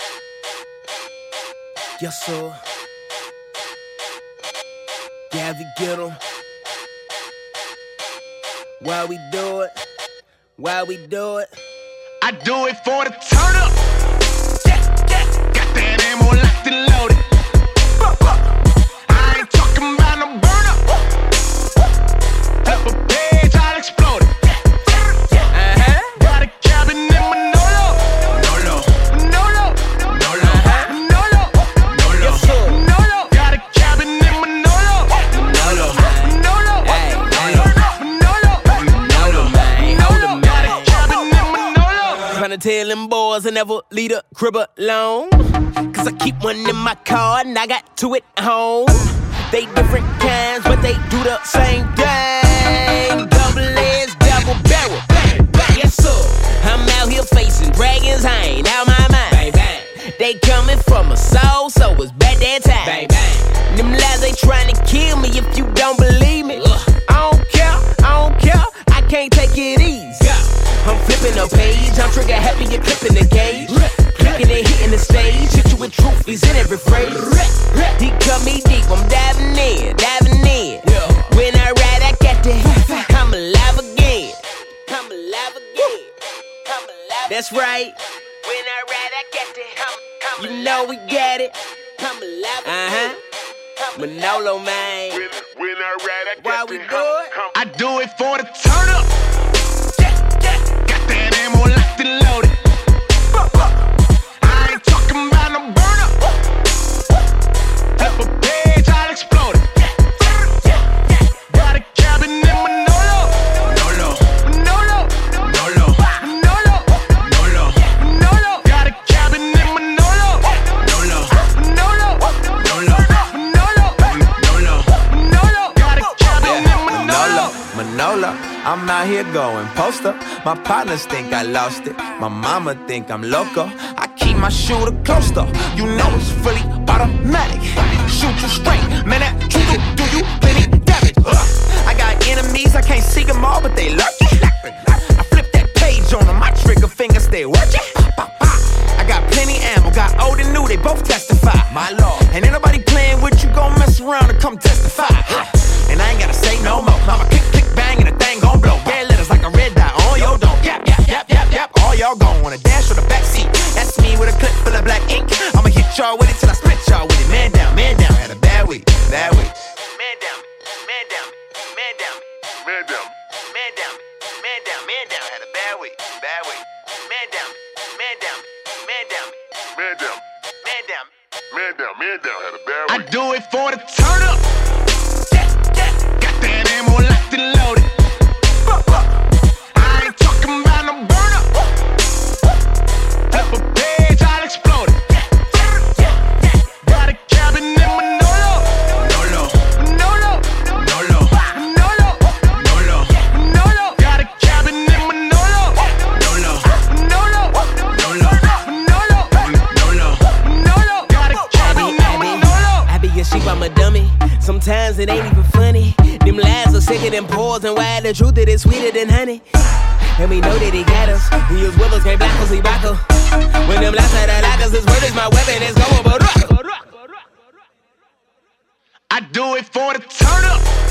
Yes, sir. Yeah, we get 'em. Why we do it? Why we do it? I do it for the turn up. Got that ammo locked and loaded. I ain't talking about no burn up. Flip a page, I'll explode it. Got a cabin in Manolo. Manolo. Manolo. Manolo. Manolo. Manolo. Manolo. Got a cabin in Manolo. Manolo. Manolo. Manolo. Manolo. Man, hold 'em, Got a cabin in Manolo. Tryna tell them boys I never leave the crib alone. Cause I keep one in my car and I got two at home. They different kinds, but they do the same thing. Double edge, double barrel. Bang, bang, yes sir. I'm out here facing dragons, I ain't out my mind. Bang, bang. They coming from a soul, so it's bad that time. Bang, bang. Them lies they trying to kill me if you don't believe me. I don't care, I don't care, I can't take it easy. I'm flipping a page, I'm trigger happy, you're clipping the gauge. Clicking and hitting the stage, hit you with truth, he's in every phrase. He cut me deep, I'm diving in, diving in. When I ride, I got that, I'm alive again. I'm alive again, I'm alive. That's right. When I ride, I got that, you know we got it. I'm alive again. Manolo, man. When I ride, I Why got we that do it? I do it for the turn up. Got that ammo locked and loaded. I ain't talking about no burn up. Flip a page, I'll explode it. Got a cabin in Manolo. Manolo. Manolo. Manolo. Manolo. Manolo. Manolo. Got a cabin in Manolo. Manolo. Manolo. Manolo. Manolo. Manolo. Manolo. Got a cabin in Manolo. Manolo, I'm out here going poster. My partners think I lost it. My mama think I'm loco. I keep my shooter close though. You know it's fully automatic. Shoot you straight, man. That truth will do you plenty damage. I got enemies, I can't see them all, but they lurking. I flip that page on them, my trigger finger stay working. I got plenty ammo, got old and new, they both testify. My lord, ain't nobody playing with you, gon' mess around and come testify. And I ain't gotta say no more. Mama click, click, bang, and the thing gon' blow. Red letters like a red dot on your dome. Yap, yap, yap, yap, yap. All y'all gon' wanna dash or the backseat. That's me with a clip full of black ink. I'ma hit y'all with it till I split y'all with it. Man down, had a bad week, bad week. Man down, man down, man down, man down, man down, man down, man down, had a bad week, bad week. Man down, man down, man down, man down, man down, man down, man down, had a bad week. I do it for the turn up. Got that ammo locked and loaded. I ain't talking about no burn up. Flip a page, I'll explode it. Got a cabin in Manolo. Manolo. Manolo. Manolo. Manolo. Manolo. Manolo. Got a cabin in Manolo. Manolo. Manolo. Manolo. Manolo. Manolo. Manolo. Got a cabin in Manolo. I be a sheep, I'm a dummy. Sometimes it ain't even funny. Them lies are sicker than pores, and why the truth it is sweeter than honey. And we know that he got us. He is with us, can't block us, he back us. When them lies are the lockers, his word is my weapon, it's going but rock. I do it for the turn up.